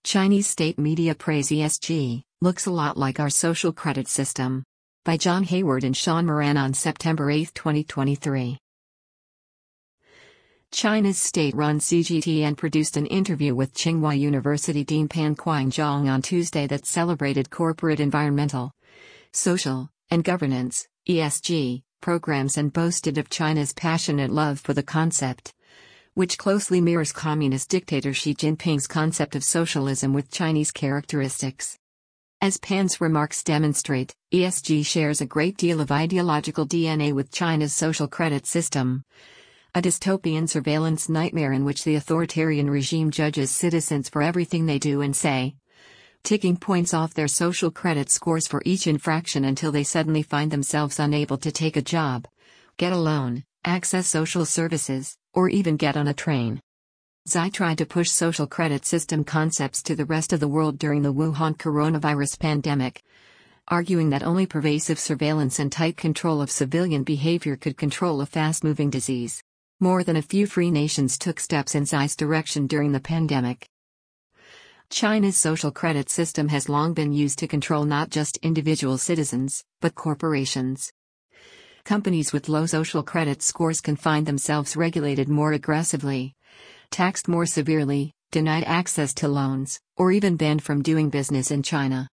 Chinese state media praise ESG, looks a lot like our social credit system. By John Hayward and Sean Moran on September 8, 2023. China's state-run CGTN produced an interview with Tsinghua University Dean Pan Qingyong on Tuesday that celebrated corporate environmental, social, and governance (ESG) programs and boasted of China's passionate love for the concept, which closely mirrors communist dictator Xi Jinping's concept of socialism with Chinese characteristics. As Pan's remarks demonstrate, ESG shares a great deal of ideological DNA with China's social credit system, a dystopian surveillance nightmare in which the authoritarian regime judges citizens for everything they do and say, ticking points off their social credit scores for each infraction until they suddenly find themselves unable to take a job, get a loan, access social services, or even get on a train. Xi tried to push social credit system concepts to the rest of the world during the Wuhan coronavirus pandemic, arguing that only pervasive surveillance and tight control of civilian behavior could control a fast-moving disease. More than a few free nations took steps in Xi's direction during the pandemic. China's social credit system has long been used to control not just individual citizens, but corporations. Companies with low social credit scores can find themselves regulated more aggressively, taxed more severely, denied access to loans, or even banned from doing business in China.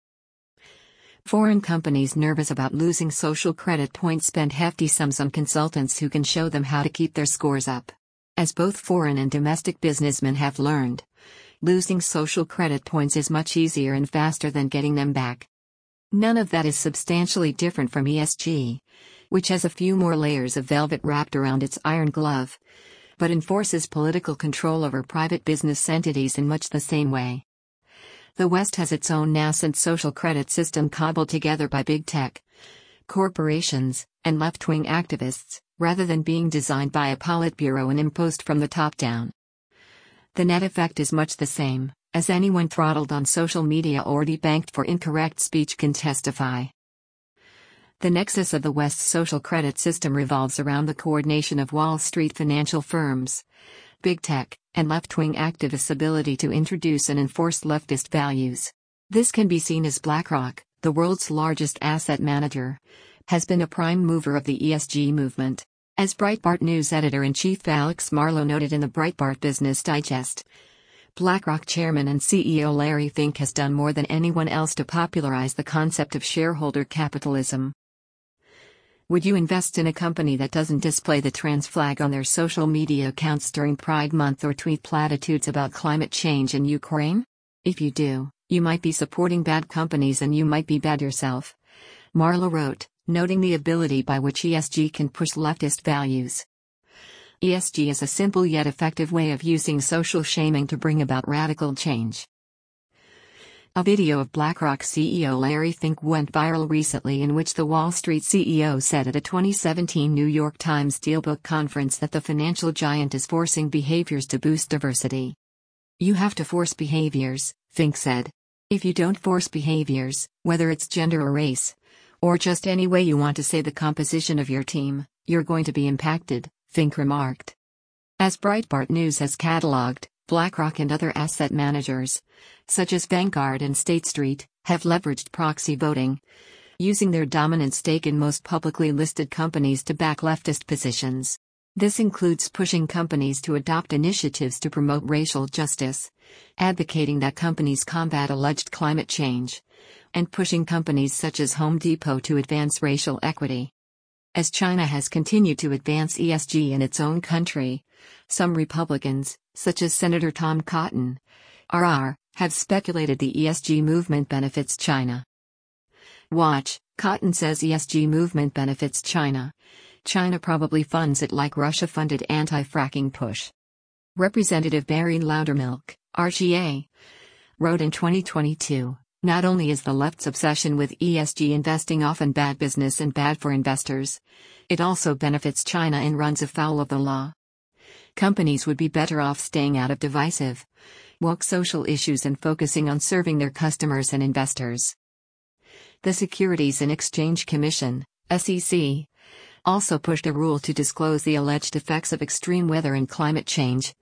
Foreign companies nervous about losing social credit points spend hefty sums on consultants who can show them how to keep their scores up. As both foreign and domestic businessmen have learned, losing social credit points is much easier and faster than getting them back. None of that is substantially different from ESG, which has a few more layers of velvet wrapped around its iron glove, but enforces political control over private business entities in much the same way. The West has its own nascent social credit system cobbled together by big tech, corporations, and left-wing activists, rather than being designed by a Politburo and imposed from the top down. The net effect is much the same, as anyone throttled on social media or debanked for incorrect speech can testify. The nexus of the West's social credit system revolves around the coordination of Wall Street financial firms, big tech, and left-wing activists' ability to introduce and enforce leftist values. This can be seen as BlackRock, the world's largest asset manager, has been a prime mover of the ESG movement. As Breitbart News editor-in-chief Alex Marlow noted in the Breitbart Business Digest, BlackRock chairman and CEO Larry Fink has done more than anyone else to popularize the concept of shareholder capitalism. Would you invest in a company that doesn't display the trans flag on their social media accounts during Pride Month or tweet platitudes about climate change in Ukraine? If you do, you might be supporting bad companies and you might be bad yourself, Marlow wrote, noting the ability by which ESG can push leftist values. ESG is a simple yet effective way of using social shaming to bring about radical change. A video of BlackRock CEO Larry Fink went viral recently in which the Wall Street CEO said at a 2017 New York Times Dealbook conference that the financial giant is forcing behaviors to boost diversity. You have to force behaviors, Fink said. If you don't force behaviors, whether it's gender or race, or just any way you want to say the composition of your team, you're going to be impacted, Fink remarked. As Breitbart News has cataloged, BlackRock and other asset managers, such as Vanguard and State Street, have leveraged proxy voting, using their dominant stake in most publicly listed companies to back leftist positions. This includes pushing companies to adopt initiatives to promote racial justice, advocating that companies combat alleged climate change, and pushing companies such as Home Depot to advance racial equity. As China has continued to advance ESG in its own country, some Republicans, such as Senator Tom Cotton, RR, have speculated the ESG movement benefits China. Watch, Cotton says ESG movement benefits China. China probably funds it like Russia funded anti-fracking push. Representative Barry Loudermilk, RGA, wrote in 2022, not only is the left's obsession with ESG investing often bad business and bad for investors, it also benefits China and runs afoul of the law. Companies would be better off staying out of divisive, woke social issues and focusing on serving their customers and investors. The Securities and Exchange Commission, SEC, also pushed a rule to disclose the alleged effects of extreme weather and climate change,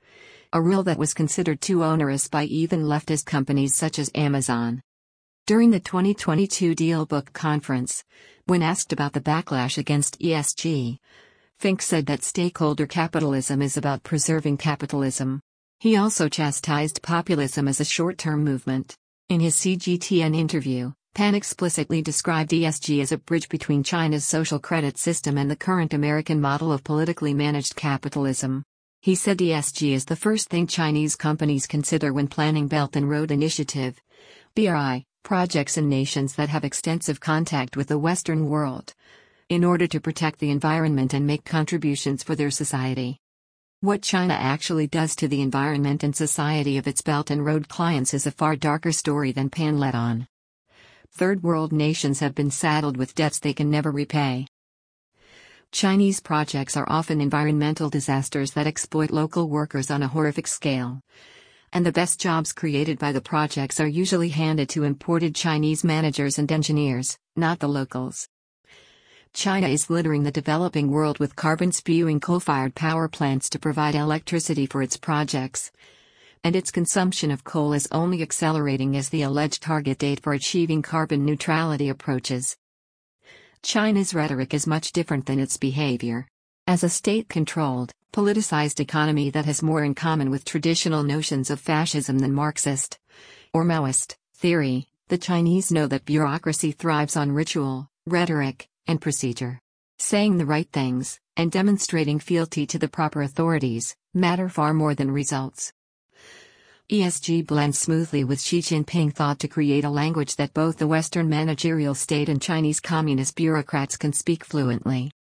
a rule that was considered too onerous by even leftist companies such as Amazon. During the 2022 DealBook conference, when asked about the backlash against ESG, Fink said that stakeholder capitalism is about preserving capitalism. He also chastised populism as a short-term movement. In his CGTN interview, Pan explicitly described ESG as a bridge between China's social credit system and the current American model of politically managed capitalism. He said ESG is the first thing Chinese companies consider when planning Belt and Road Initiative (BRI) projects in nations that have extensive contact with the Western world, in order to protect the environment and make contributions for their society. What China actually does to the environment and society of its Belt and Road clients is a far darker story than Pan let on. Third world nations have been saddled with debts they can never repay. Chinese projects are often environmental disasters that exploit local workers on a horrific scale. And the best jobs created by the projects are usually handed to imported Chinese managers and engineers, not the locals. China is littering the developing world with carbon-spewing coal-fired power plants to provide electricity for its projects. And its consumption of coal is only accelerating as the alleged target date for achieving carbon neutrality approaches. China's rhetoric is much different than its behavior. As a state-controlled, politicized economy that has more in common with traditional notions of fascism than Marxist or Maoist theory, the Chinese know that bureaucracy thrives on ritual, rhetoric, and procedure. Saying the right things, and demonstrating fealty to the proper authorities, matter far more than results. ESG blends smoothly with Xi Jinping thought to create a language that both the Western managerial state and Chinese communist bureaucrats can speak fluently.